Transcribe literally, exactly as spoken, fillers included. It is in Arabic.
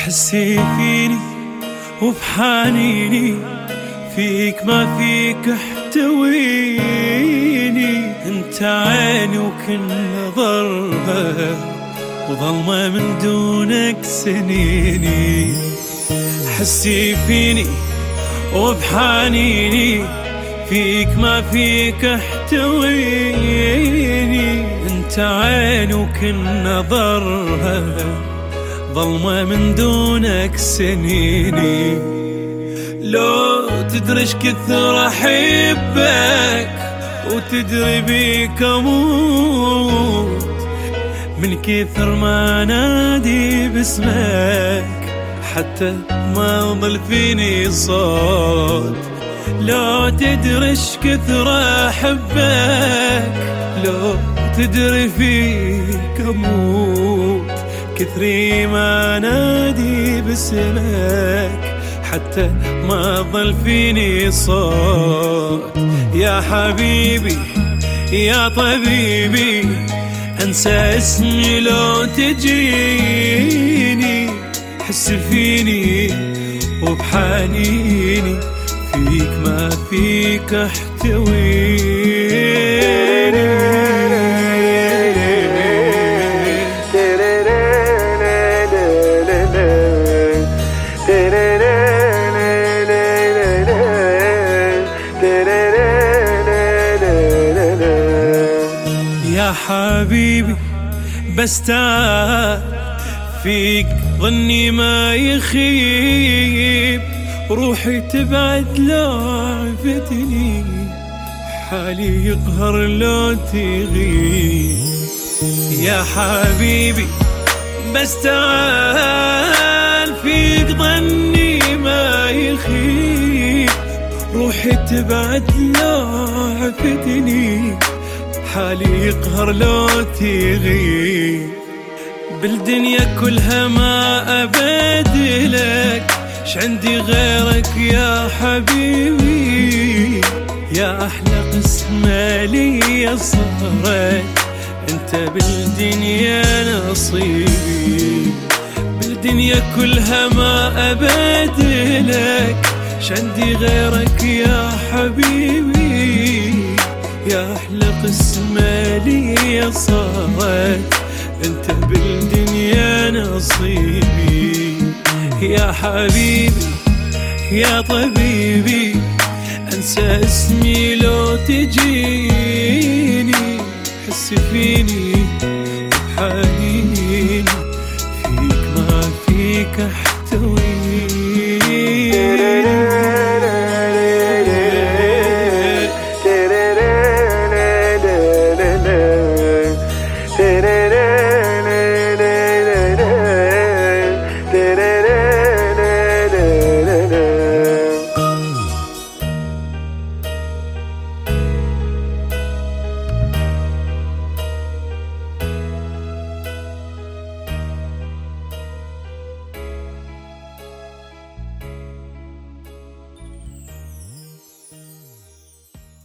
حسي فيني وبحنيني، فيك ما فيك احتويني. انت عيني وكل ضربة وظلمة من دونك سنيني. حسي فيني وبحنيني، فيك ما فيك احتويني. انت عيني وكل ضربة ظلمة من دونك سنيني. لو تدريش كثر أحبك وتدري بيك أموت، من كثر ما نادي باسمك حتى ما ضل فيني صوت. لو تدريش كثر أحبك، لو تدري فيك أموت، كثري ما نادي باسمك حتى ما ضل فيني صوت. يا حبيبي يا طبيبي، انسى اسمي لو تجيني. حس فيني وبحنيني، فيك ما فيك احتويني. يا حبيبي بس تعال، فيك ظني ما يخيب، روحي تبعد لو عفتني، حالي يقهر لو تغيب. يا حبيبي بس تعال، فيك ظني ما يخيب، روحي تبعد لو عفتني، حالي يقهر لو تغيب. بالدنيا كلها ما أبادلك، شعندي غيرك يا حبيبي. يا أحلى قسمة لي صارت، انت بالدنيا نصيبي. بالدنيا كلها ما أبادلك، شعندي غيرك يا حبيبي. يا أحلى قسمة لي صارت، انت بالدنيا نصيبي. يا حبيبي يا طبيبي، انسى اسمي لو تجيني. حس فيني بحنيني، فيك ما فيك